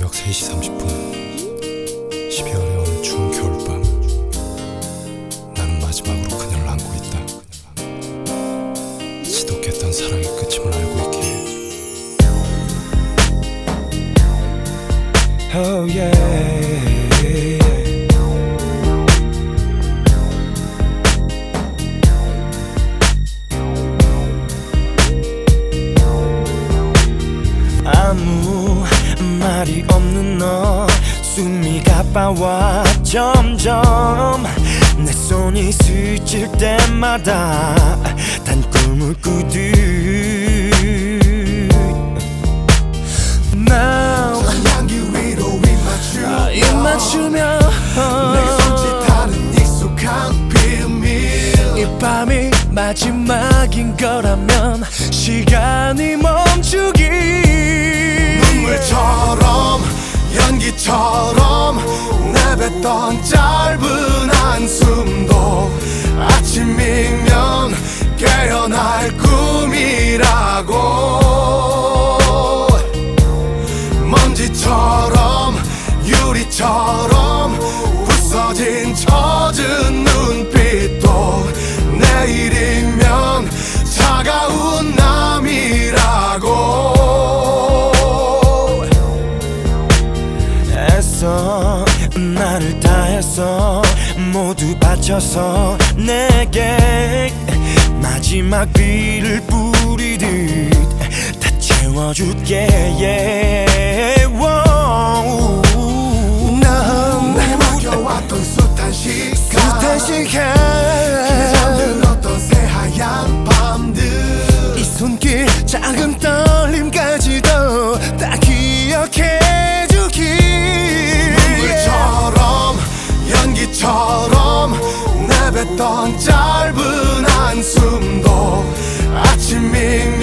새벽 3시 30분 12월의 어느 추운 겨울밤, 나는 마지막으로 그녀를 안고 있다. 지독했던 사랑의 끝임을 알고 있기에. Oh yeah. 아무 말이 없는 너, 숨이 가빠와 점점 내 손이 스칠 때마다 단 꿈을 꾸듯 난 향기 위로 입 맞추며 내게 손짓하는 익숙한 비밀. 이 밤이 마지막인 거라면 시간이 멈추기. 눈물처럼 연기처럼 내뱉던 짧은 한숨도 아침이면 깨어날 꿈이라고. 먼지처럼 유리처럼 부서진 젖은 눈빛도 내일이면 차가운 남이라고. 애써 나를 다해서 모두 바쳐서 내게 마지막 비를 뿌리듯 다 채워줄게. 내 맡겨왔던 숱한 시간 시간 잠들었던 새하얀 밤들. 이 손길 작은 떨림까지도 다 기억해주기. 눈물처럼 연기처럼 내뱉던 짧은 한숨도 아침이면